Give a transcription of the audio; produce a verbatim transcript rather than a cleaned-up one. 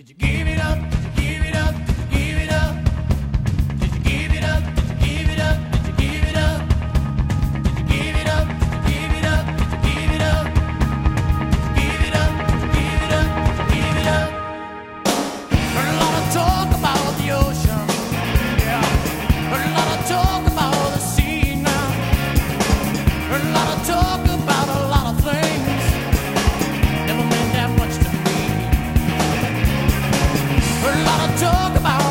Did you give it up? Did you give it up? Did you give it up? Did you give it up? Did you give it up? Did you give it up? Did you give it up? Did you give it up? Did you give it up? Give it up? Give it up? Give it up? Heard a lot of talk about the ocean. Yeah. Heard a lot of talk about the sea now. Heard a lot of talk about a lot of things. Never meant that much to me. Heard a lot of talk about